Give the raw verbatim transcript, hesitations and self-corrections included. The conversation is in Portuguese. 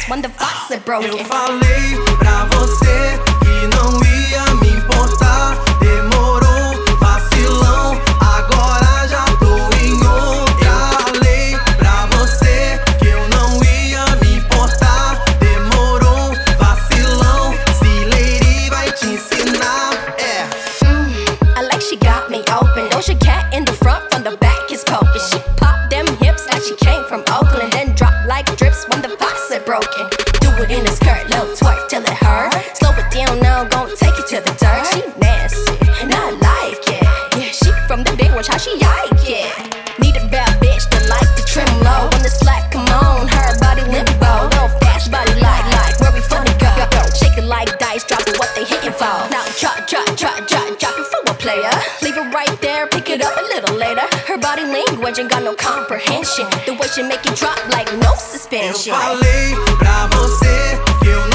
when the faucet broke. Eu falei pra você que não ia me importar. Demorou, vacilão, agora já tô em outra. Eu falei pra você que eu não ia me importar. Demorou, vacilão, se lady vai te ensinar. É. Mm, I like she got me open. Doja Cat in the front, from the back is poking. She popped them hips like she came from Oakland, then dropped like drips when the faucet broken. Do it in a skirt, little twerk till it hurt. Slow it down now, gon' take it to the dirt. She nasty, and I like it. Yeah, she from the big watch how she like it. Need a bad bitch that like to trim low. When the slack come on, her body limbo. Little fast body like, like where we finna go. go. Shake it like dice, drop it what they hitting for. Now drop, drop, drop, drop, drop it for a player. Leave it right there, pick it up a little later. Her body language ain't got no comprehension. The way she make it drop like no Eu suspension. falei pra você que eu